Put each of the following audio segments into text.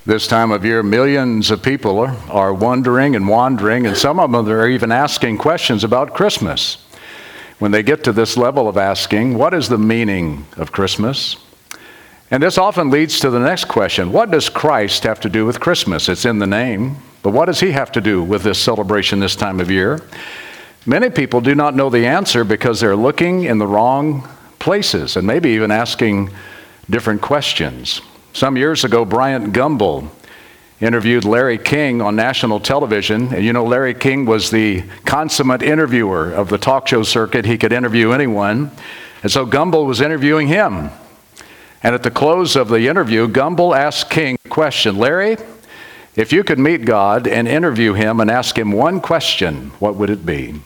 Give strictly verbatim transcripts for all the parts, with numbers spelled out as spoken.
This time of year, millions of people are, are wondering and wandering, and some of them are even asking questions about Christmas. When they get to this level of asking, what is the meaning of Christmas? And this often leads to the next question. What does Christ have to do with Christmas? It's in the name, but what does he have to do with this celebration this time of year? Many people do not know the answer because they're looking in the wrong places and maybe even asking different questions. Some years ago, Bryant Gumbel interviewed Larry King on national television. And you know, Larry King was the consummate interviewer of the talk show circuit. He could interview anyone. And so Gumbel was interviewing him. And at the close of the interview, Gumbel asked King a question. Larry, if you could meet God and interview him and ask him one question, what would it be?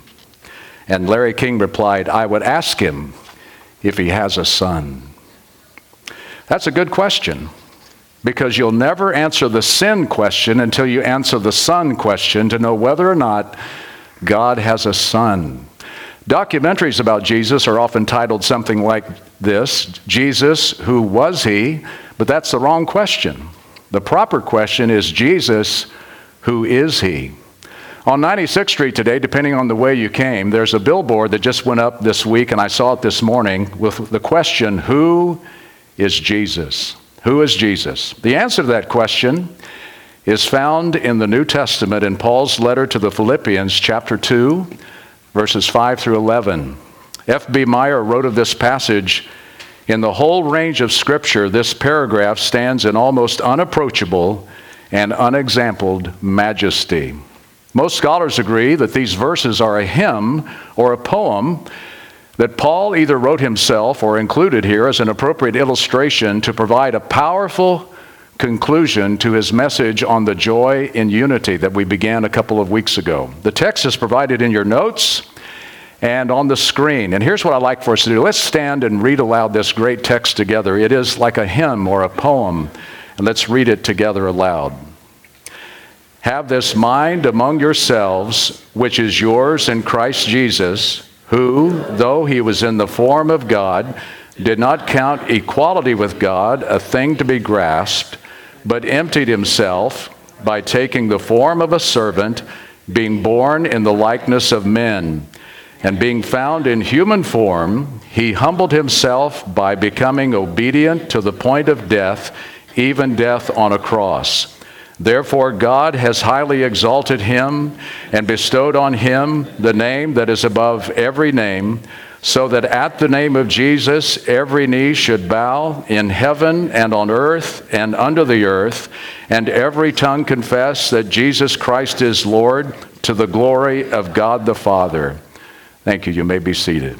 And Larry King replied, I would ask him if he has a son. That's a good question, because you'll never answer the sin question until you answer the son question to know whether or not God has a son. Documentaries about Jesus are often titled something like this, Jesus, who was he? But that's the wrong question. The proper question is, Jesus, who is he? On ninety-sixth Street today, depending on the way you came, there's a billboard that just went up this week, and I saw it this morning, with the question, who is Jesus? Who is Jesus? The answer to that question is found in the New Testament in Paul's letter to the Philippians, chapter two, verses five through eleven. F B Meyer wrote of this passage, in the whole range of Scripture, this paragraph stands in almost unapproachable and unexampled majesty. Most scholars agree that these verses are a hymn or a poem that Paul either wrote himself or included here as an appropriate illustration to provide a powerful conclusion to his message on the joy in unity that we began a couple of weeks ago. The text is provided in your notes and on the screen. And here's what I'd like for us to do. Let's stand and read aloud this great text together. It is like a hymn or a poem, and let's read it together aloud. Have this mind among yourselves, which is yours in Christ Jesus, who, though he was in the form of God, did not count equality with God a thing to be grasped, but emptied himself by taking the form of a servant, being born in the likeness of men. And being found in human form, he humbled himself by becoming obedient to the point of death, even death on a cross. Therefore, God has highly exalted him and bestowed on him the name that is above every name, so that at the name of Jesus every knee should bow in heaven and on earth and under the earth, and every tongue confess that Jesus Christ is Lord, to the glory of God the Father. Thank you. You may be seated.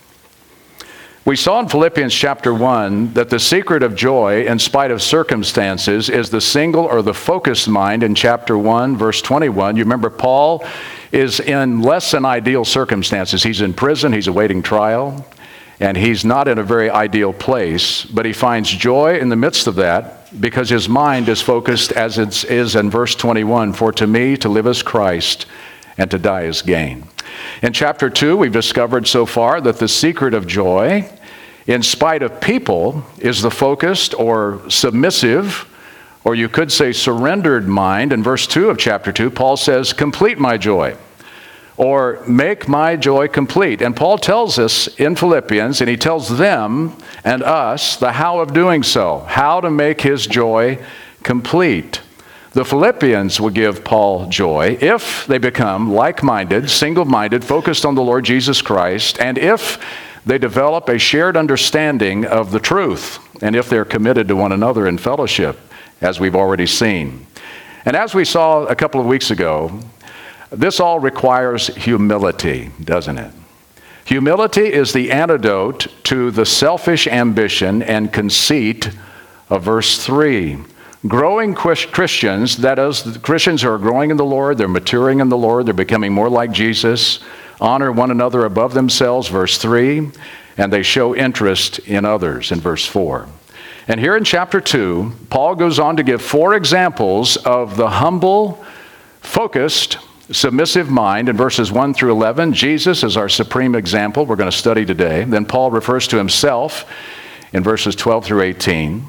We saw in Philippians chapter one that the secret of joy in spite of circumstances is the single or the focused mind in chapter one, verse twenty-one. You remember Paul is in less than ideal circumstances. He's in prison, he's awaiting trial, and he's not in a very ideal place, but he finds joy in the midst of that because his mind is focused as it is in verse twenty-one, for to me to live is Christ and to die is gain. In chapter two, we've discovered so far that the secret of joy, in spite of people, is the focused or submissive, or you could say surrendered mind. In verse two of chapter two, Paul says, complete my joy, or make my joy complete. And Paul tells us in Philippians, and he tells them and us the how of doing so, how to make his joy complete. The Philippians will give Paul joy if they become like-minded, single-minded, focused on the Lord Jesus Christ, and if they develop a shared understanding of the truth, and if they're committed to one another in fellowship, as we've already seen. And as we saw a couple of weeks ago, this all requires humility, doesn't it? Humility is the antidote to the selfish ambition and conceit of verse three. Growing Christians, that is, Christians who are growing in the Lord, they're maturing in the Lord, they're becoming more like Jesus, honor one another above themselves, verse three, and they show interest in others, in verse four. And here in chapter two, Paul goes on to give four examples of the humble, focused, submissive mind in verses one through eleven. Jesus is our supreme example we're going to study today. Then Paul refers to himself in verses twelve through eighteen.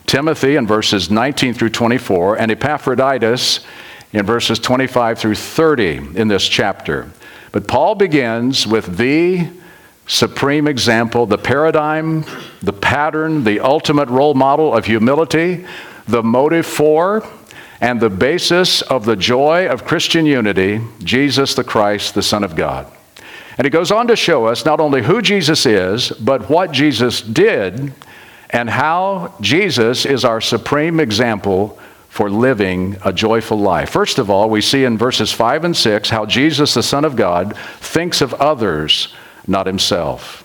Timothy in verses nineteen through twenty-four, and Epaphroditus in verses twenty-five through thirty in this chapter. But Paul begins with the supreme example, the paradigm, the pattern, the ultimate role model of humility, the motive for, and the basis of the joy of Christian unity, Jesus the Christ, the Son of God. And he goes on to show us not only who Jesus is, but what Jesus did, and how Jesus is our supreme example for living a joyful life. First of all, we see in verses five and six how Jesus, the Son of God, thinks of others, not himself.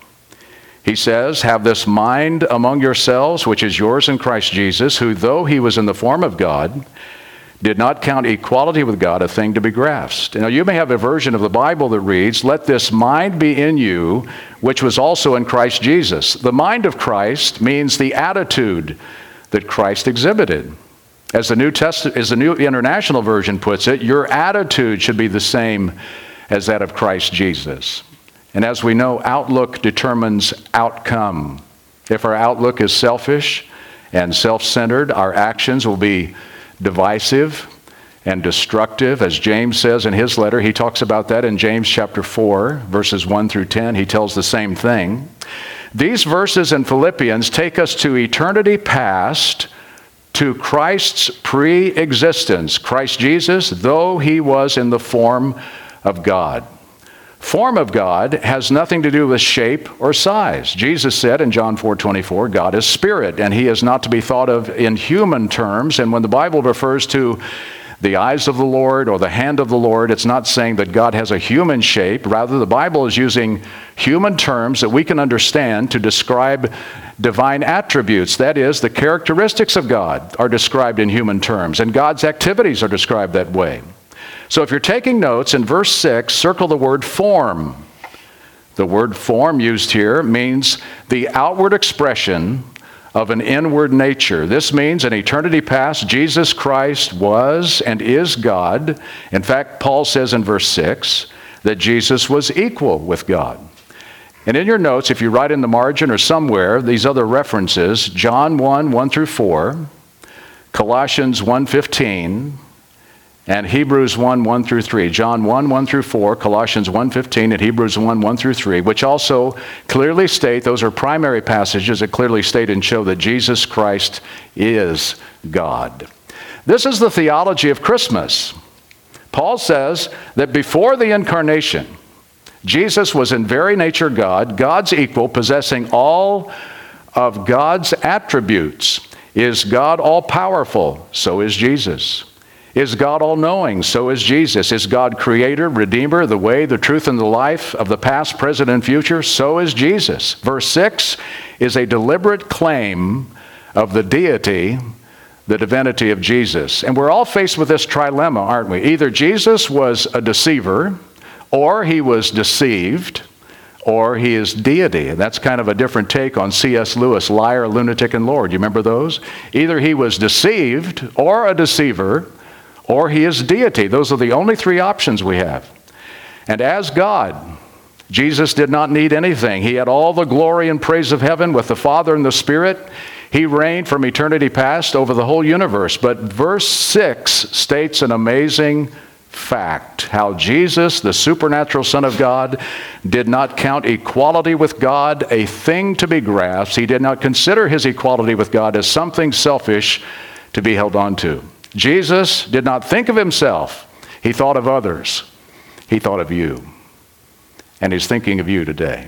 He says, "Have this mind among yourselves, which is yours in Christ Jesus, who, though he was in the form of God, did not count equality with God a thing to be grasped." Now, you may have a version of the Bible that reads, "Let this mind be in you, which was also in Christ Jesus." The mind of Christ means the attitude that Christ exhibited. As the New Testament, as the New International Version puts it, your attitude should be the same as that of Christ Jesus. And as we know, outlook determines outcome. If our outlook is selfish and self-centered, our actions will be divisive and destructive. As James says in his letter, he talks about that in James chapter four, verses one through ten. He tells the same thing. These verses in Philippians take us to eternity past, to Christ's pre-existence. Christ Jesus, though he was in the form of God. Form of God has nothing to do with shape or size. Jesus said in John four twenty-four, God is spirit, and he is not to be thought of in human terms. And when the Bible refers to the eyes of the Lord or the hand of the Lord, it's not saying that God has a human shape. Rather, the Bible is using human terms that we can understand to describe divine attributes. That is, the characteristics of God are described in human terms, and God's activities are described that way. So if you're taking notes, in verse six, circle the word form. The word form used here means the outward expression of an inward nature. This means in eternity past, Jesus Christ was and is God. In fact, Paul says in verse six that Jesus was equal with God. And in your notes, if you write in the margin or somewhere, these other references, John one, one through four, Colossians one fifteen, and Hebrews one, one through three. John one, one through four, Colossians one fifteen, and Hebrews one, one through three, which also clearly state, those are primary passages that clearly state and show that Jesus Christ is God. This is the theology of Christmas. Paul says that before the incarnation, Jesus was in very nature God, God's equal, possessing all of God's attributes. Is God all-powerful? So is Jesus. Is God all-knowing? So is Jesus. Is God creator, redeemer, the way, the truth, and the life of the past, present, and future? So is Jesus. Verse six is a deliberate claim of the deity, the divinity of Jesus. And we're all faced with this trilemma, aren't we? Either Jesus was a deceiver, or he was deceived, or he is deity. And that's kind of a different take on C S Lewis, Liar, Lunatic, and Lord. You remember those? Either he was deceived, or a deceiver, or he is deity. Those are the only three options we have. And as God, Jesus did not need anything. He had all the glory and praise of heaven with the Father and the Spirit. He reigned from eternity past over the whole universe. But verse six states an amazing fact, how Jesus, the supernatural Son of God, did not count equality with God a thing to be grasped. He did not consider his equality with God as something selfish to be held on to. Jesus did not think of himself. He thought of others. He thought of you. And he's thinking of you today.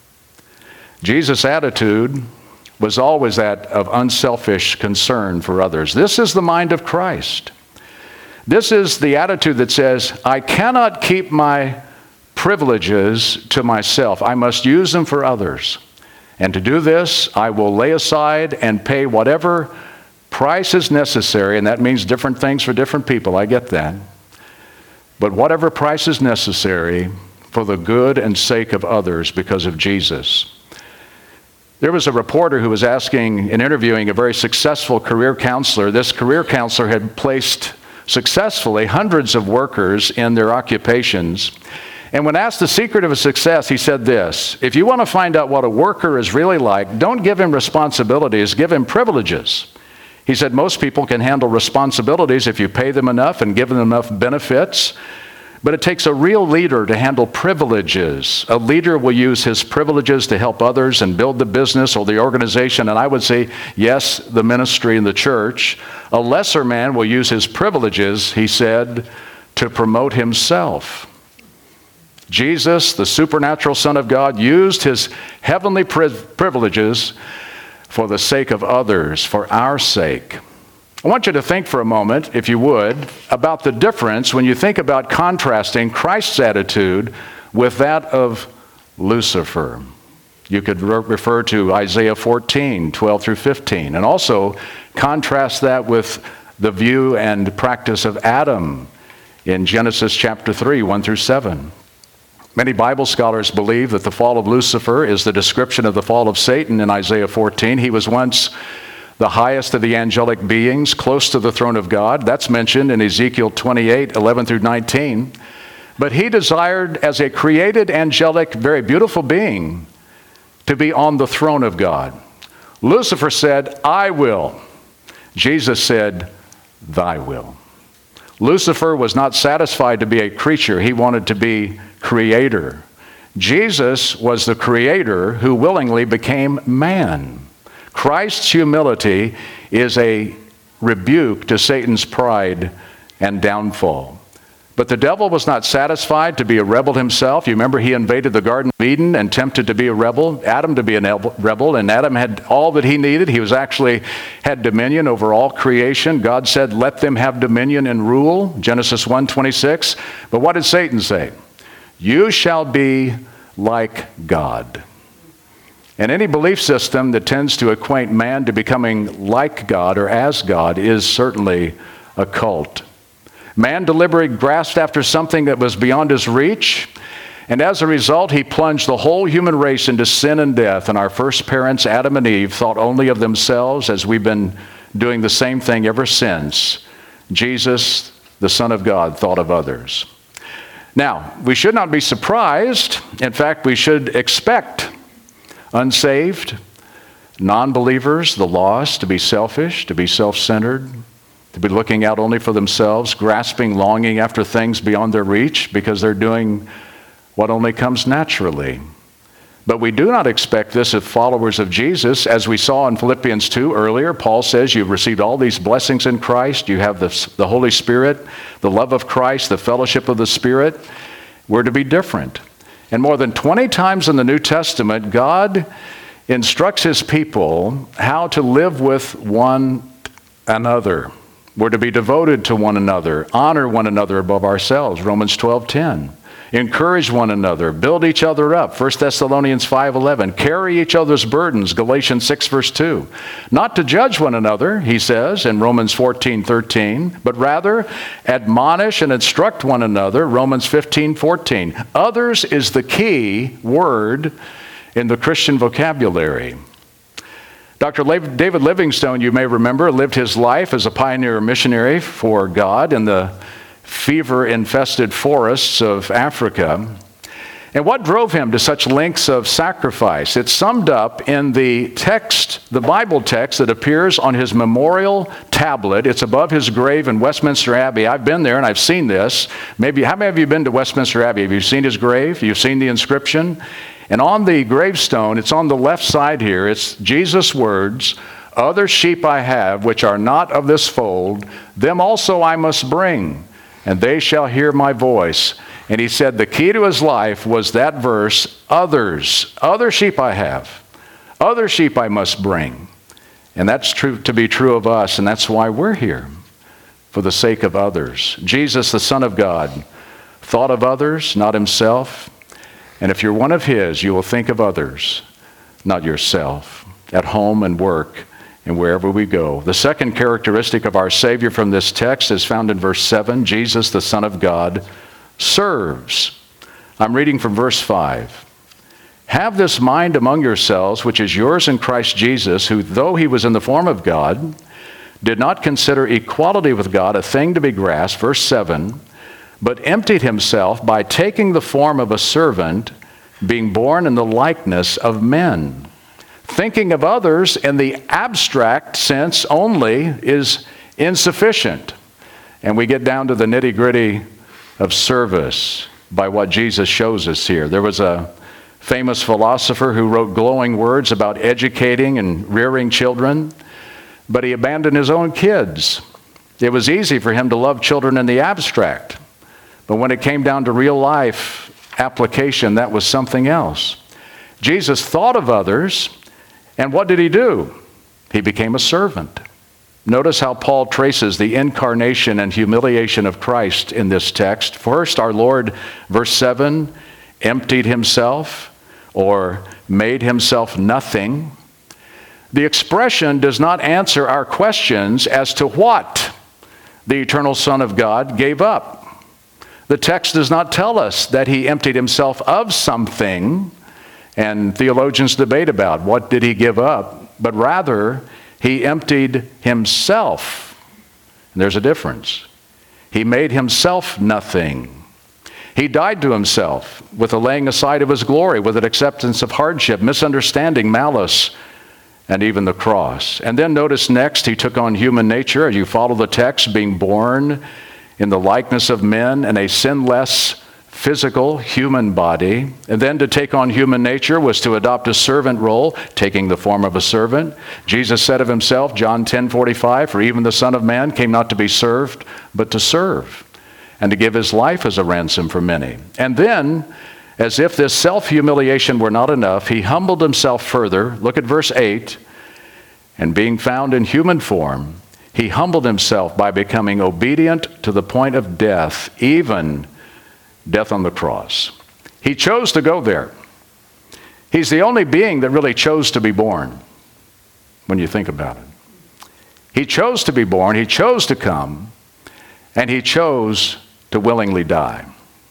Jesus' attitude was always that of unselfish concern for others. This is the mind of Christ. This is the attitude that says, I cannot keep my privileges to myself. I must use them for others. And to do this, I will lay aside and pay whatever price is necessary, and that means different things for different people. I get that. But whatever price is necessary for the good and sake of others because of Jesus. There was a reporter who was asking and interviewing a very successful career counselor. This career counselor had placed successfully hundreds of workers in their occupations. And when asked the secret of his success, he said this: if you want to find out what a worker is really like, don't give him responsibilities, give him privileges. He said most people can handle responsibilities if you pay them enough and give them enough benefits. But it takes a real leader to handle privileges. A leader will use his privileges to help others and build the business or the organization. And I would say, yes, the ministry and the church. A lesser man will use his privileges, he said, to promote himself. Jesus, the supernatural Son of God, used his heavenly privileges for the sake of others, for our sake. I want you to think for a moment, if you would, about the difference when you think about contrasting Christ's attitude with that of Lucifer. You could re- refer to Isaiah fourteen, twelve through fifteen, and also contrast that with the view and practice of Adam in Genesis chapter three, one through seven. Many Bible scholars believe that the fall of Lucifer is the description of the fall of Satan in Isaiah fourteen. He was once the highest of the angelic beings, close to the throne of God. That's mentioned in Ezekiel twenty-eight, eleven through nineteen. But he desired, as a created angelic, very beautiful being, to be on the throne of God. Lucifer said, I will. Jesus said, thy will. Lucifer was not satisfied to be a creature. He wanted to be creator. Jesus was the creator who willingly became man. Christ's humility is a rebuke to Satan's pride and downfall. But the devil was not satisfied to be a rebel himself. You remember he invaded the Garden of Eden and tempted to be a rebel, Adam to be a rebel, and Adam had all that he needed. He was actually had dominion over all creation. God said, let them have dominion and rule, Genesis one twenty-six. But what did Satan say? You shall be like God. And any belief system that tends to acquaint man to becoming like God or as God is certainly a cult. Man deliberately grasped after something that was beyond his reach, and as a result, he plunged the whole human race into sin and death. And our first parents, Adam and Eve, thought only of themselves, as we've been doing the same thing ever since. Jesus, the Son of God, thought of others. Now, we should not be surprised. In fact, we should expect unsaved, non-believers, the lost, to be selfish, to be self-centered, to be looking out only for themselves, grasping, longing after things beyond their reach because they're doing what only comes naturally. But we do not expect this of followers of Jesus. As we saw in Philippians two earlier, Paul says you've received all these blessings in Christ. You have the, the Holy Spirit, the love of Christ, the fellowship of the Spirit. We're to be different. And more than twenty times in the New Testament, God instructs his people how to live with one another. We're to be devoted to one another, honor one another above ourselves, Romans twelve ten. Encourage one another, build each other up, First Thessalonians five eleven. Carry each other's burdens, Galatians six verse two. Not to judge one another, he says in Romans fourteen thirteen, but rather admonish and instruct one another, Romans fifteen fourteen. Others is the key word in the Christian vocabulary. Doctor David Livingstone, you may remember, lived his life as a pioneer missionary for God in the fever-infested forests of Africa. And what drove him to such lengths of sacrifice? It's summed up in the text, the Bible text that appears on his memorial tablet. It's above his grave in Westminster Abbey. I've been there and I've seen this. Maybe, how many of you have been to Westminster Abbey? Have you seen his grave? You've seen the inscription? And on the gravestone, it's on the left side here, it's Jesus' words, other sheep I have, which are not of this fold, them also I must bring, and they shall hear my voice. And he said the key to his life was that verse, others, other sheep I have, other sheep I must bring. And that's true to be true of us, and that's why we're here, for the sake of others. Jesus, the Son of God, thought of others, not himself. And if you're one of his, you will think of others, not yourself, at home and work and wherever we go. The second characteristic of our Savior from this text is found in verse seven. Jesus, the Son of God, serves. I'm reading from verse five. Have this mind among yourselves, which is yours in Christ Jesus, who, though he was in the form of God, did not consider equality with God a thing to be grasped, verse seven, but emptied himself by taking the form of a servant, being born in the likeness of men. Thinking of others in the abstract sense only is insufficient. And we get down to the nitty-gritty of service by what Jesus shows us here. There was a famous philosopher who wrote glowing words about educating and rearing children, but he abandoned his own kids. It was easy for him to love children in the abstract, but when it came down to real life application, that was something else. Jesus thought of others, and what did he do? He became a servant. Notice how Paul traces the incarnation and humiliation of Christ in this text. First, our Lord, verse seven, emptied himself or made himself nothing. The expression does not answer our questions as to what the eternal Son of God gave up. The text does not tell us that he emptied himself of something, and theologians debate about what did he give up, but rather he emptied himself. And there's a difference. He made himself nothing. He died to himself with a laying aside of his glory, with an acceptance of hardship, misunderstanding, malice, and even the cross. And then notice next, he took on human nature. As you follow the text, being born in the likeness of men in a sinless physical human body. And then to take on human nature was to adopt a servant role, taking the form of a servant. Jesus said of himself, John ten forty-five, "For even the Son of Man came not to be served, but to serve, and to give his life as a ransom for many." And then, as if this self-humiliation were not enough, he humbled himself further. Look at verse eight. "And being found in human form, he humbled himself by becoming obedient to the point of death, even death on the cross." He chose to go there. He's the only being that really chose to be born, when you think about it. He chose to be born, he chose to come, and he chose to willingly die.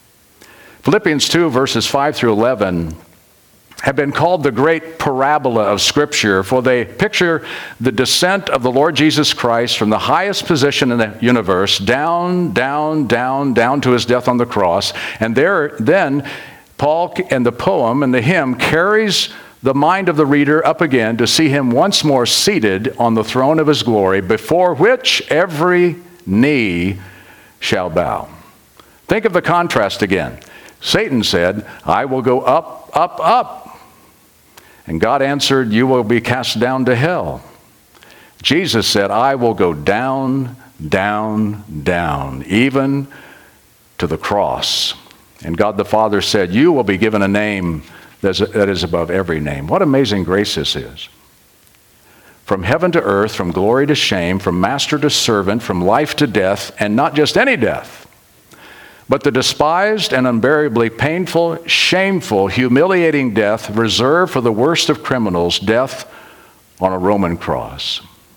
Philippians two, verses five through eleven, have been called the great parabola of Scripture, for they picture the descent of the Lord Jesus Christ from the highest position in the universe down, down, down, down to his death on the cross. And there, then, Paul and the poem and the hymn carries the mind of the reader up again to see him once more seated on the throne of his glory, before which every knee shall bow. Think of the contrast again. Satan said, "I will go up, up, up." And God answered, "You will be cast down to hell." Jesus said, "I will go down, down, down, even to the cross." And God the Father said, "You will be given a name that is above every name." What amazing grace this is. From heaven to earth, from glory to shame, from master to servant, from life to death, and not just any death, but the despised and unbearably painful, shameful, humiliating death reserved for the worst of criminals, death on a Roman cross.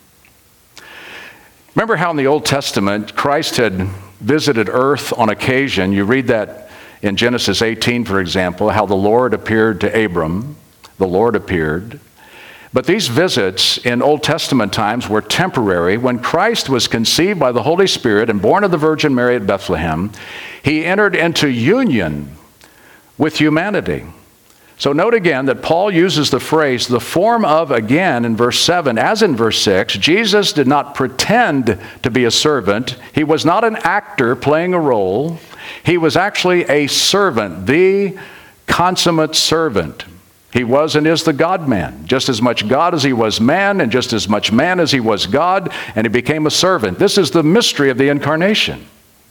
Remember how in the Old Testament, Christ had visited earth on occasion. You read that in Genesis eighteen, for example, how the Lord appeared to Abram. The Lord appeared. But these visits in Old Testament times were temporary. When Christ was conceived by the Holy Spirit and born of the Virgin Mary at Bethlehem, he entered into union with humanity. So note again that Paul uses the phrase, "the form of," again in verse seven, as in verse six. Jesus did not pretend to be a servant. He was not an actor playing a role. He was actually a servant, the consummate servant. He was and is the God-man, just as much God as he was man, and just as much man as he was God, and he became a servant. This is the mystery of the incarnation.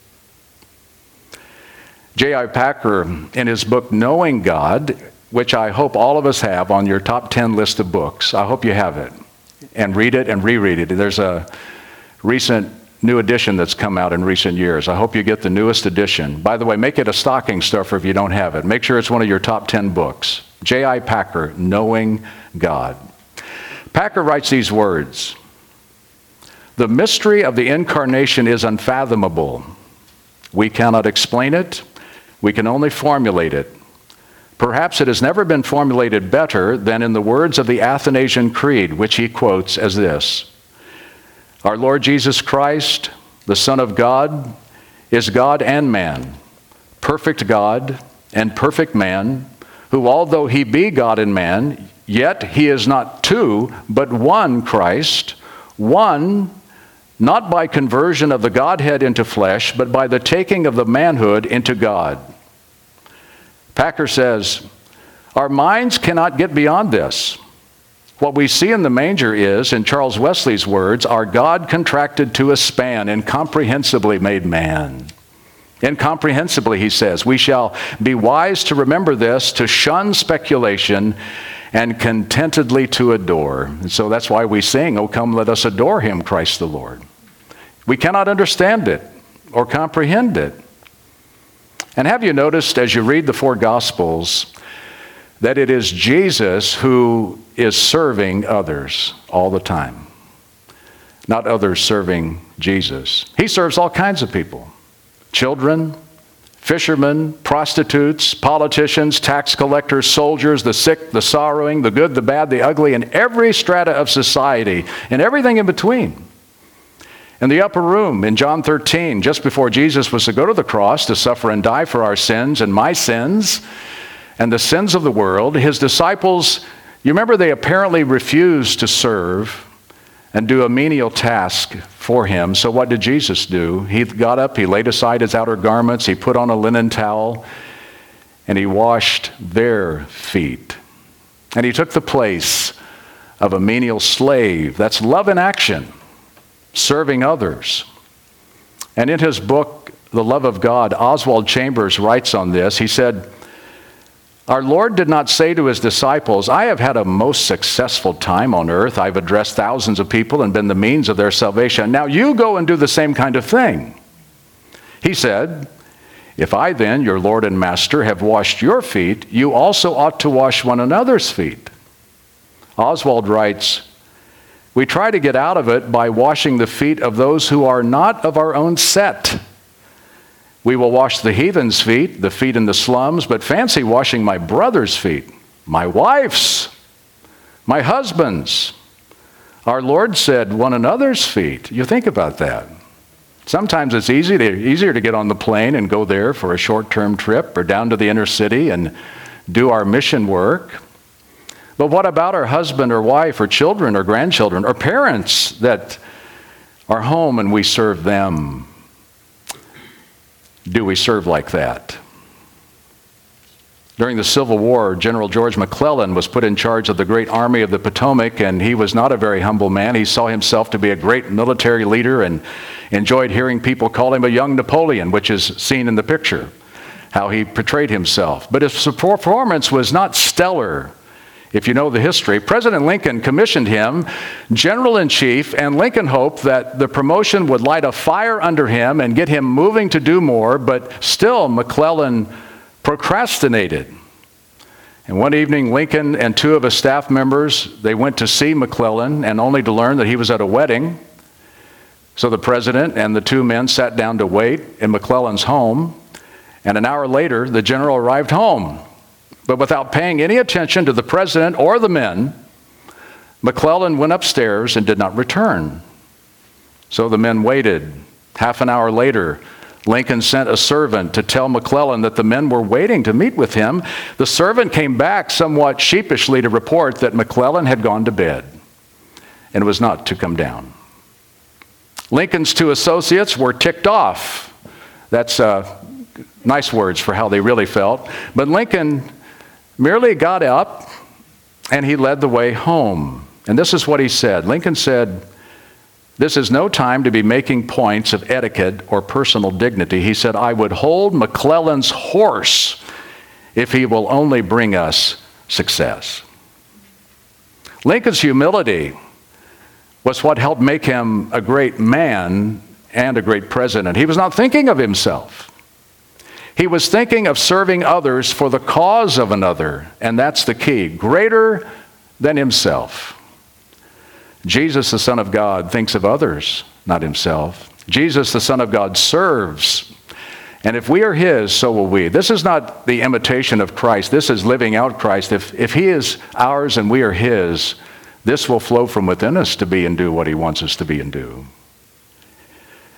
J I Packer, in his book, Knowing God, which I hope all of us have on your top ten list of books, I hope you have it, and read it and reread it. There's a recent new edition that's come out in recent years. I hope you get the newest edition. By the way, make it a stocking stuffer if you don't have it. Make sure it's one of your top ten books. J I Packer, Knowing God. Packer writes these words: "The mystery of the incarnation is unfathomable. We cannot explain it. We can only formulate it. Perhaps it has never been formulated better than in the words of the Athanasian Creed, which he quotes as this: Our Lord Jesus Christ, the Son of God, is God and man, perfect God and perfect man, who, although he be God and man, Yet he is not two, but one Christ, one not by conversion of the Godhead into flesh, but by the taking of the manhood into God. Packer says, our minds cannot get beyond this. What we see in the manger is, in Charles Wesley's words, our God contracted to a span, incomprehensibly made man. Incomprehensibly, he says, we shall be wise to remember this, to shun speculation, and contentedly to adore. And so that's why we sing, "O come, let us adore him, Christ the Lord." We cannot understand it or comprehend it. And have you noticed as you read the four Gospels that it is Jesus who is serving others all the time, not others serving Jesus? He serves all kinds of people. Children, fishermen, prostitutes, politicians, tax collectors, soldiers, the sick, the sorrowing, the good, the bad, the ugly, and every strata of society, and everything in between. In the upper room in John thirteen, just before Jesus was to go to the cross to suffer and die for our sins and my sins and the sins of the world, his disciples, you remember they apparently refused to serve and do a menial task for him. So what did Jesus do? He got up, he laid aside his outer garments, he put on a linen towel, and he washed their feet. And he took the place of a menial slave. That's love in action, serving others. And in his book, The Love of God, Oswald Chambers writes on this. He said, our Lord did not say to his disciples, I have had a most successful time on earth. I've addressed thousands of people and been the means of their salvation. Now you go and do the same kind of thing. He said, if I then, your Lord and Master, have washed your feet, you also ought to wash one another's feet. Oswald writes, we try to get out of it by washing the feet of those who are not of our own set. We will wash the heathen's feet, the feet in the slums, but fancy washing my brother's feet, my wife's, my husband's. Our Lord said, one another's feet. You think about that. Sometimes it's easy to, easier to get on the plane and go there for a short-term trip or down to the inner city and do our mission work. But what about our husband or wife or children or grandchildren or parents that are home and we serve them? Do we serve like that? During the Civil War, General George McClellan was put in charge of the great Army of the Potomac, and he was not a very humble man. He saw himself to be a great military leader and enjoyed hearing people call him a young Napoleon, which is seen in the picture, how he portrayed himself. But his performance was not stellar. If you know the history, President Lincoln commissioned him general-in-chief, and Lincoln hoped that the promotion would light a fire under him and get him moving to do more, but still McClellan procrastinated. And one evening, Lincoln and two of his staff members, they went to see McClellan, and only to learn that he was at a wedding. So the president and the two men sat down to wait in McClellan's home, and an hour later, the general arrived home. But without paying any attention to the president or the men, McClellan went upstairs and did not return. So the men waited. Half an hour later, Lincoln sent a servant to tell McClellan that the men were waiting to meet with him. The servant came back somewhat sheepishly to report that McClellan had gone to bed and was not to come down. Lincoln's two associates were ticked off. That's uh, nice words for how they really felt. But Lincoln merely got up and he led the way home. And this is what he said. Lincoln said, "This is no time to be making points of etiquette or personal dignity." He said, "I would hold McClellan's horse if he will only bring us success." Lincoln's humility was what helped make him a great man and a great president. He was not thinking of himself. He was thinking of serving others for the cause of another, and that's the key, greater than himself. Jesus, the Son of God, thinks of others, not himself. Jesus, the Son of God, serves. And if we are his, so will we. This is not the imitation of Christ. This is living out Christ. If, if he is ours and we are his, this will flow from within us to be and do what he wants us to be and do.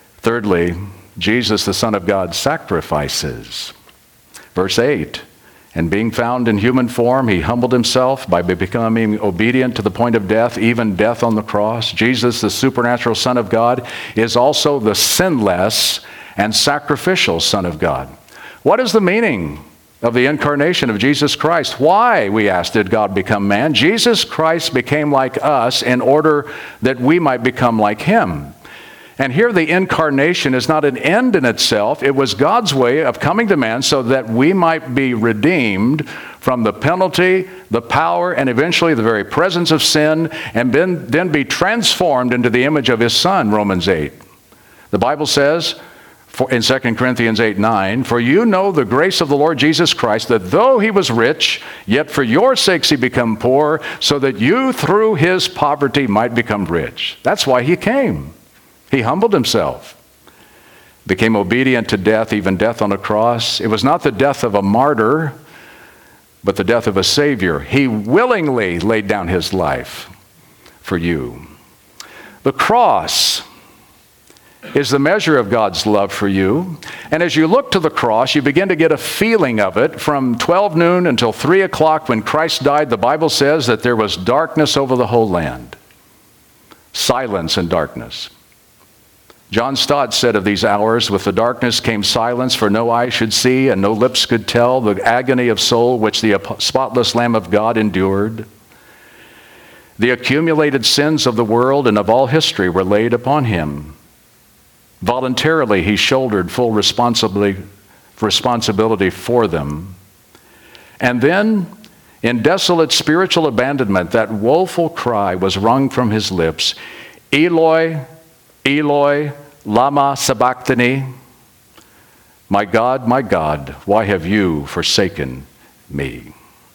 Thirdly, Jesus, the Son of God, sacrifices. Verse eight, And being found in human form, he humbled himself by becoming obedient to the point of death, even death on the cross. Jesus, the supernatural Son of God, is also the sinless and sacrificial Son of God. What is the meaning of the incarnation of Jesus Christ? Why, we ask, did God become man? Jesus Christ became like us in order that we might become like him. And here the incarnation is not an end in itself. It was God's way of coming to man so that we might be redeemed from the penalty, the power, and eventually the very presence of sin, and then, then be transformed into the image of his Son, Romans eight. The Bible says for, in Second Corinthians eight nine, "For you know the grace of the Lord Jesus Christ, that though he was rich, yet for your sakes he became poor, so that you through his poverty might become rich." That's why he came. He humbled himself, became obedient to death, even death on a cross. It was not the death of a martyr, but the death of a Savior. He willingly laid down his life for you. The cross is the measure of God's love for you. And as you look to the cross, you begin to get a feeling of it. From twelve noon until three o'clock when Christ died, the Bible says that there was darkness over the whole land. Silence and darkness. John Stott said of these hours, "With the darkness came silence, for no eye should see and no lips could tell the agony of soul which the spotless Lamb of God endured. The accumulated sins of the world and of all history were laid upon him. Voluntarily he shouldered full responsibility, responsibility for them. And then, in desolate spiritual abandonment, that woeful cry was wrung from his lips, 'Eloi, Eloi, lama sabachthani?' My God, my God, why have you forsaken me?"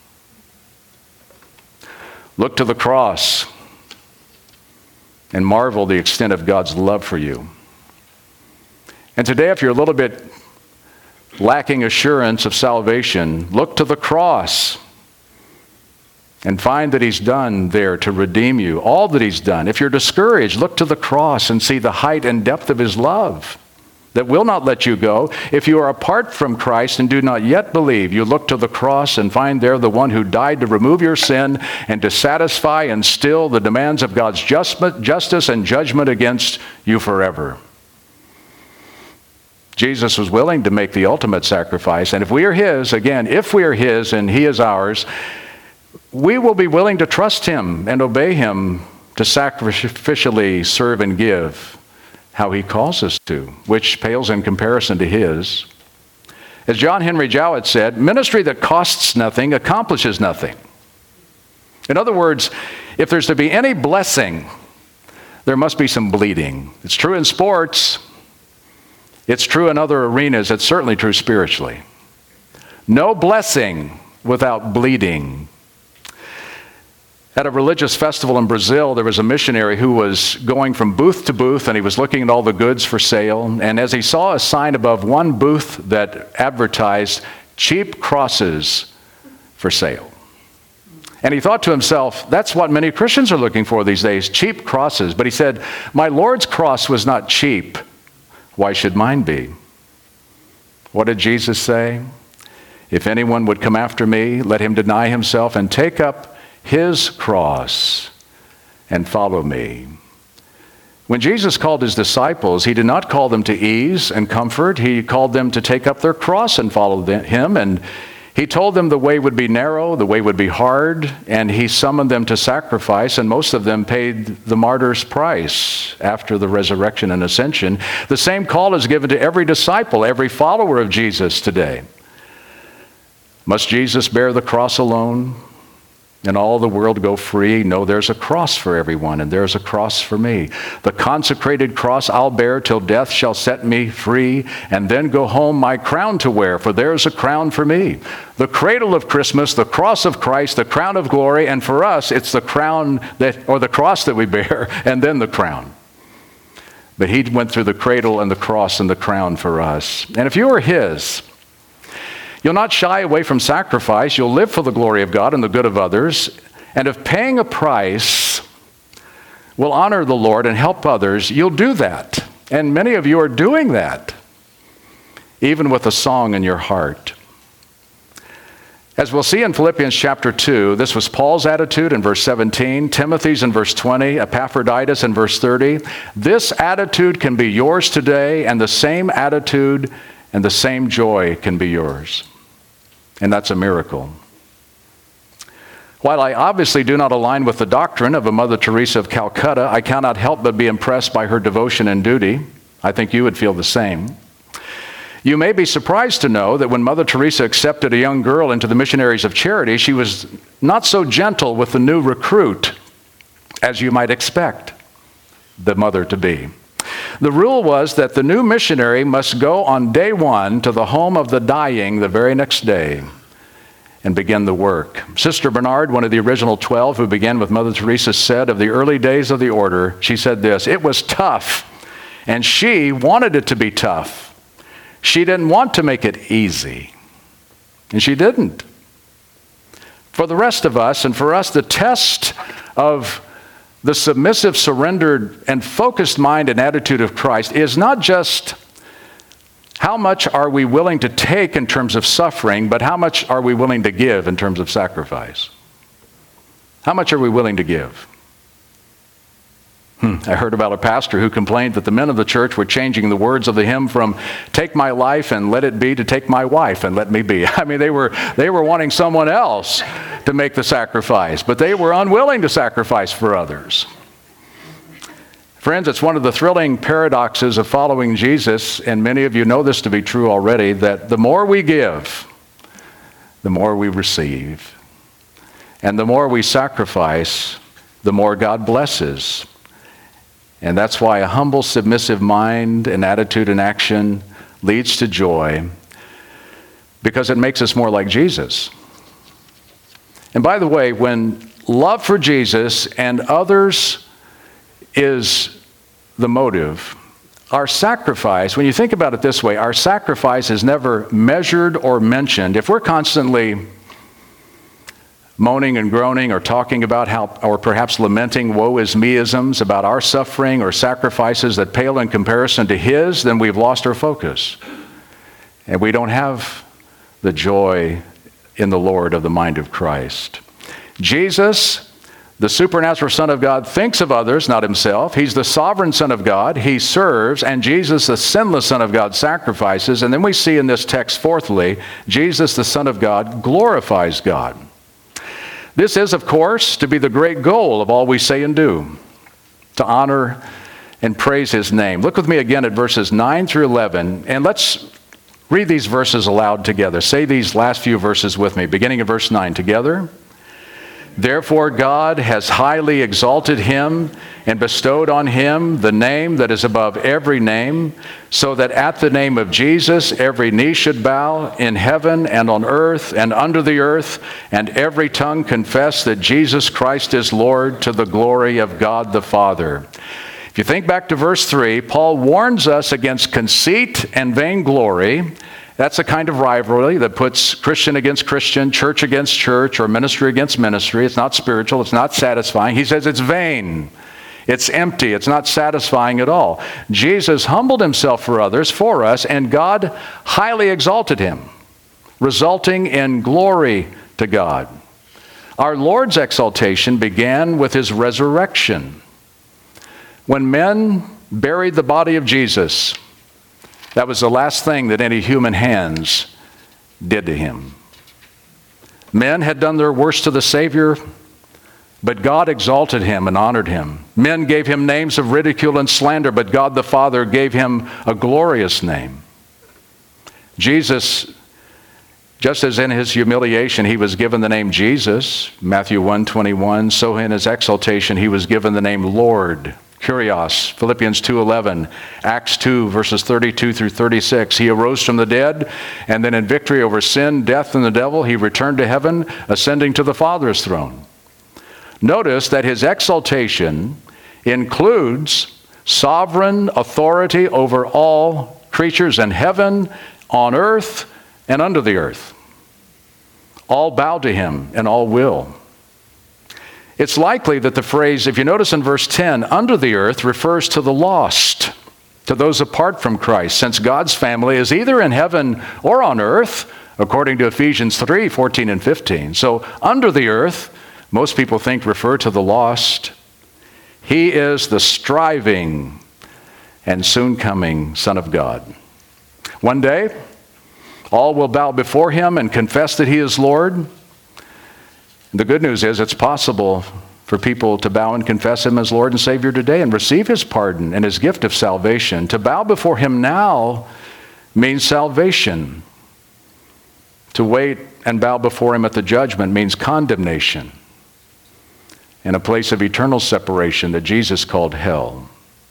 Look to the cross and marvel the extent of God's love for you. And today, if you're a little bit lacking assurance of salvation, look to the cross and find that he's done there to redeem you, all that he's done. If you're discouraged, look to the cross and see the height and depth of his love that will not let you go. If you are apart from Christ and do not yet believe, you look to the cross and find there the one who died to remove your sin and to satisfy and still the demands of God's justice and judgment against you forever. Jesus was willing to make the ultimate sacrifice, and if we are his, again, if we are his and he is ours, we will be willing to trust him and obey him to sacrificially serve and give how he calls us to, which pales in comparison to his. As John Henry Jowett said, "Ministry that costs nothing accomplishes nothing." In other words, if there's to be any blessing, there must be some bleeding. It's true in sports. It's true in other arenas. It's certainly true spiritually. No blessing without bleeding. At a religious festival in Brazil, there was a missionary who was going from booth to booth, and he was looking at all the goods for sale. And as he saw a sign above one booth that advertised cheap crosses for sale, and he thought to himself, that's what many Christians are looking for these days, cheap crosses. But he said, "My Lord's cross was not cheap. Why should mine be?" What did Jesus say? "If anyone would come after me, let him deny himself and take up his cross and follow me." When Jesus called his disciples, he did not call them to ease and comfort. He called them to take up their cross and follow him. And he told them the way would be narrow, the way would be hard, and he summoned them to sacrifice, and most of them paid the martyr's price after the resurrection and ascension. The same call is given to every disciple, every follower of Jesus today. Must Jesus bear the cross alone and all the world go free? No, there's a cross for everyone, and there's a cross for me. The consecrated cross I'll bear till death shall set me free, and then go home my crown to wear, for there's a crown for me. The cradle of Christmas, the cross of Christ, the crown of glory, and for us it's the crown that, or the cross that we bear, and then the crown. But he went through the cradle and the cross and the crown for us. And if you are his, you'll not shy away from sacrifice. You'll live for the glory of God and the good of others. And if paying a price will honor the Lord and help others, you'll do that. And many of you are doing that, even with a song in your heart. As we'll see in Philippians chapter two, this was Paul's attitude in verse seventeen, Timothy's in verse twenty, Epaphroditus in verse thirty. This attitude can be yours today, and the same attitude and the same joy can be yours. And that's a miracle. While I obviously do not align with the doctrine of a Mother Teresa of Calcutta, I cannot help but be impressed by her devotion and duty. I think you would feel the same. You may be surprised to know that when Mother Teresa accepted a young girl into the Missionaries of Charity, she was not so gentle with the new recruit as you might expect the mother to be. The rule was that the new missionary must go on day one to the home of the dying the very next day and begin the work. Sister Bernard, one of the original twelve who began with Mother Teresa, said of the early days of the order, she said this, "It was tough, and she wanted it to be tough. She didn't want to make it easy, and she didn't." For the rest of us, and for us, the test of the submissive, surrendered, and focused mind and attitude of Christ is not just how much are we willing to take in terms of suffering, but how much are we willing to give in terms of sacrifice? How much are we willing to give? Hmm. I heard about a pastor who complained that the men of the church were changing the words of the hymn from "take my life and let it be" to "take my wife and let me be." I mean, they were they were wanting someone else to make the sacrifice, but they were unwilling to sacrifice for others. Friends, it's one of the thrilling paradoxes of following Jesus, and many of you know this to be true already, that the more we give, the more we receive. And the more we sacrifice, the more God blesses. And that's why a humble, submissive mind and attitude and action leads to joy, because it makes us more like Jesus. And by the way, when love for Jesus and others is the motive, our sacrifice, when you think about it this way, our sacrifice is never measured or mentioned. If we're constantly moaning and groaning or talking about how, or perhaps lamenting woe is me-isms about our suffering or sacrifices that pale in comparison to His, then we've lost our focus. And we don't have the joy in the Lord of the mind of Christ. Jesus, the supernatural Son of God, thinks of others, not Himself. He's the sovereign Son of God. He serves, and Jesus, the sinless Son of God, sacrifices. And then we see in this text, fourthly, Jesus, the Son of God, glorifies God. This is, of course, to be the great goal of all we say and do, to honor and praise His name. Look with me again at verses nine through eleven, and let's read these verses aloud together. Say these last few verses with me, beginning at verse nine together. Therefore God has highly exalted Him and bestowed on Him the name that is above every name, so that at the name of Jesus every knee should bow in heaven and on earth and under the earth, and every tongue confess that Jesus Christ is Lord, to the glory of God the Father. If you think back to verse three, Paul warns us against conceit and vainglory. That's a kind of rivalry that puts Christian against Christian, church against church, or ministry against ministry. It's not spiritual. It's not satisfying. He says it's vain. It's empty. It's not satisfying at all. Jesus humbled Himself for others, for us, and God highly exalted Him, resulting in glory to God. Our Lord's exaltation began with His resurrection. When men buried the body of Jesus, that was the last thing that any human hands did to Him. Men had done their worst to the Savior, but God exalted Him and honored Him. Men gave Him names of ridicule and slander, but God the Father gave Him a glorious name. Jesus, just as in His humiliation He was given the name Jesus, Matthew one twenty-one, so in His exaltation He was given the name Lord, Kyrios, Philippians two eleven, Acts two, verses thirty-two through thirty-six. He arose from the dead, and then in victory over sin, death, and the devil, He returned to heaven, ascending to the Father's throne. Notice that His exaltation includes sovereign authority over all creatures in heaven, on earth, and under the earth. All bow to Him, and all will. It's likely that the phrase, if you notice in verse ten, under the earth, refers to the lost, to those apart from Christ, since God's family is either in heaven or on earth, according to Ephesians three, fourteen and fifteen. So under the earth, most people think refer to the lost. He is the striving and soon coming Son of God. One day, all will bow before him and confess that he is Lord. The good news is it's possible for people to bow and confess him as Lord and Savior today and receive his pardon and his gift of salvation. To bow before him now means salvation. To wait and bow before him at the judgment means condemnation and a place of eternal separation that Jesus called hell.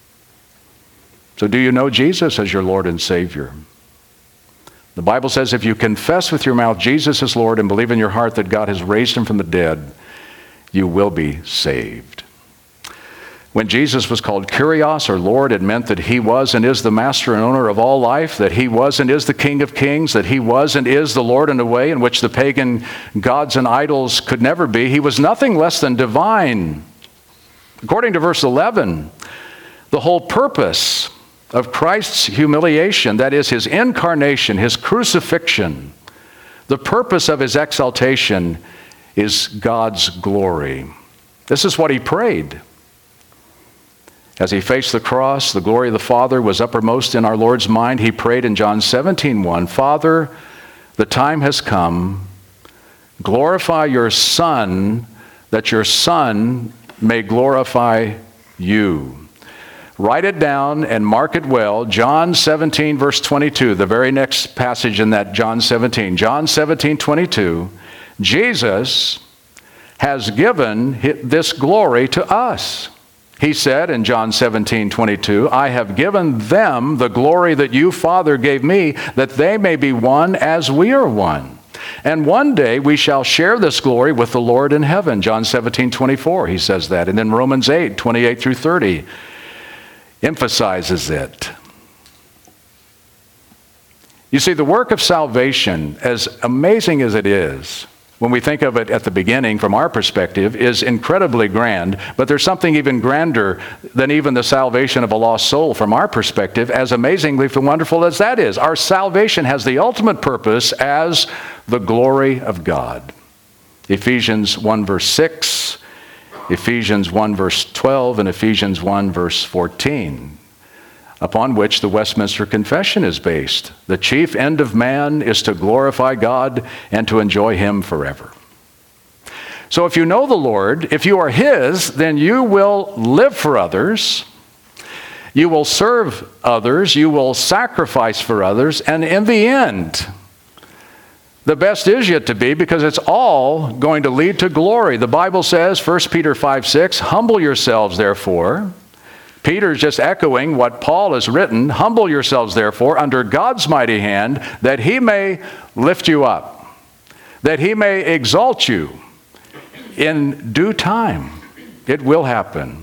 So do you know Jesus as your Lord and Savior? The Bible says if you confess with your mouth Jesus is Lord and believe in your heart that God has raised him from the dead, you will be saved. When Jesus was called Kyrios, or Lord, it meant that he was and is the master and owner of all life, that he was and is the King of kings, that he was and is the Lord in a way in which the pagan gods and idols could never be. He was nothing less than divine. According to verse eleven, the whole purpose of Christ's humiliation, that is his incarnation, his crucifixion, the purpose of his exaltation is God's glory. This is what he prayed. As he faced the cross, the glory of the Father was uppermost in our Lord's mind. He prayed in John seventeen one, Father, the time has come. Glorify your Son, that your Son may glorify you. Write it down and mark it well. John seventeen, verse twenty-two, the very next passage in that John seventeen. John seventeen, twenty-two. Jesus has given this glory to us. He said in John seventeen, twenty-two, I have given them the glory that you, Father, gave me, that they may be one as we are one. And one day we shall share this glory with the Lord in heaven. John seventeen, twenty-four, he says that. And then Romans eight, twenty-eight through thirty emphasizes it. You see, the work of salvation, as amazing as it is, when we think of it at the beginning from our perspective, is incredibly grand, but there's something even grander than even the salvation of a lost soul from our perspective, as amazingly wonderful as that is. Our salvation has the ultimate purpose as the glory of God. Ephesians one verse six, Ephesians one verse twelve, and Ephesians one verse fourteen, upon which the Westminster Confession is based. The chief end of man is to glorify God and to enjoy him forever. So if you know the Lord, if you are his, then you will live for others, you will serve others, you will sacrifice for others, and in the end, the best is yet to be, because it's all going to lead to glory. The Bible says, First Peter five six, humble yourselves therefore. Peter's just echoing what Paul has written. Humble yourselves, therefore, under God's mighty hand, that he may lift you up, that he may exalt you in due time. It will happen.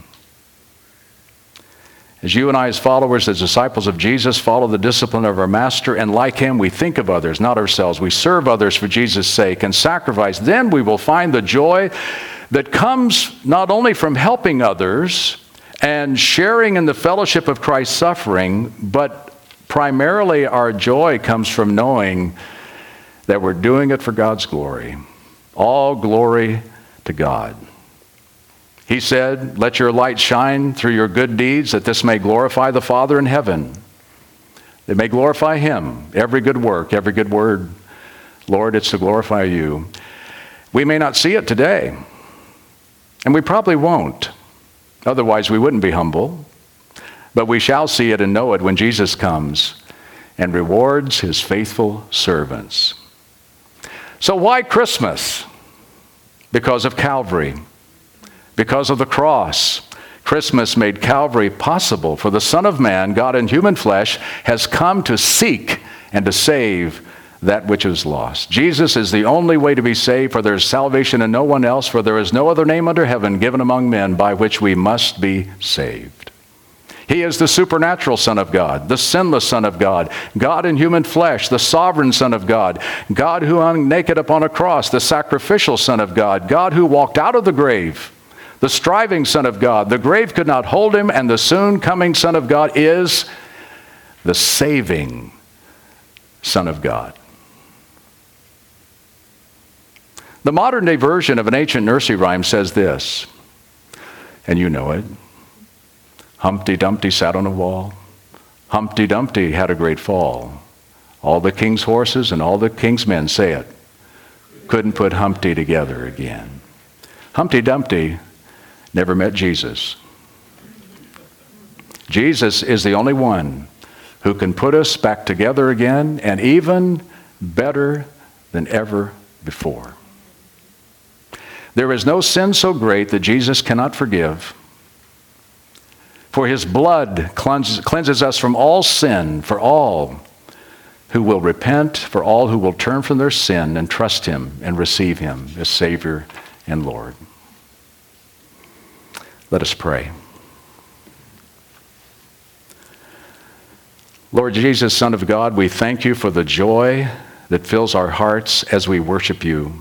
As you and I, as followers, as disciples of Jesus, follow the discipline of our Master, and like him, we think of others, not ourselves. We serve others for Jesus' sake and sacrifice. Then we will find the joy that comes not only from helping others and sharing in the fellowship of Christ's suffering, but primarily our joy comes from knowing that we're doing it for God's glory. All glory to God. He said, let your light shine through your good deeds, that this may glorify the Father in heaven. That may glorify him. Every good work, every good word, Lord, it's to glorify you. We may not see it today, and we probably won't. Otherwise, we wouldn't be humble. But we shall see it and know it when Jesus comes and rewards his faithful servants. So why Christmas? Because of Calvary. Because of the cross. Christmas made Calvary possible, for the Son of Man, God in human flesh, has come to seek and to save that which is lost. Jesus is the only way to be saved, for there is salvation in no one else, for there is no other name under heaven given among men by which we must be saved. He is the supernatural Son of God, the sinless Son of God, God in human flesh, the sovereign Son of God, God who hung naked upon a cross, the sacrificial Son of God, God who walked out of the grave, the striving Son of God. The grave could not hold him, and the soon coming Son of God is the saving Son of God. The modern day version of an ancient nursery rhyme says this, and you know it. Humpty Dumpty sat on a wall. Humpty Dumpty had a great fall. All the king's horses and all the king's men, say it, couldn't put Humpty together again. Humpty Dumpty never met Jesus. Jesus is the only one who can put us back together again, and even better than ever before. There is no sin so great that Jesus cannot forgive. For his blood cleanses, cleanses us from all sin, for all who will repent, for all who will turn from their sin and trust him and receive him as Savior and Lord. Let us pray. Lord Jesus, Son of God, we thank you for the joy that fills our hearts as we worship you.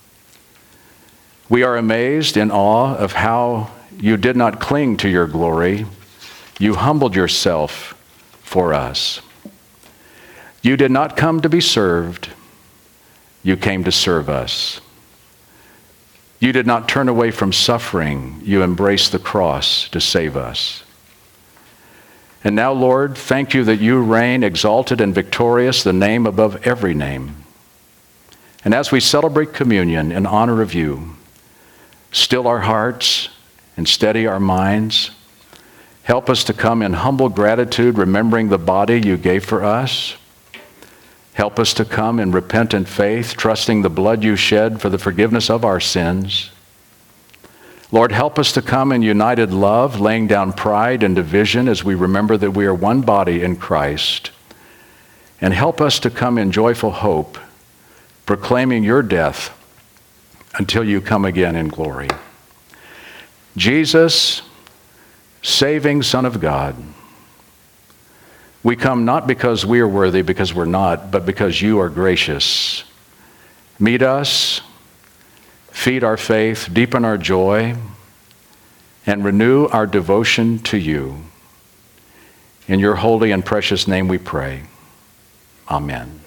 We are amazed in awe of how you did not cling to your glory. You humbled yourself for us. You did not come to be served. You came to serve us. You did not turn away from suffering. You embraced the cross to save us. And now, Lord, thank you that you reign exalted and victorious, the name above every name. And as we celebrate communion in honor of you, still our hearts and steady our minds. Help us to come in humble gratitude, remembering the body you gave for us. Help us to come in repentant faith, trusting the blood you shed for the forgiveness of our sins. Lord, help us to come in united love, laying down pride and division as we remember that we are one body in Christ. And help us to come in joyful hope, proclaiming your death until you come again in glory. Jesus, saving Son of God, we come not because we are worthy, because we're not, but because you are gracious. Meet us, feed our faith, deepen our joy, and renew our devotion to you. In your holy and precious name we pray. Amen.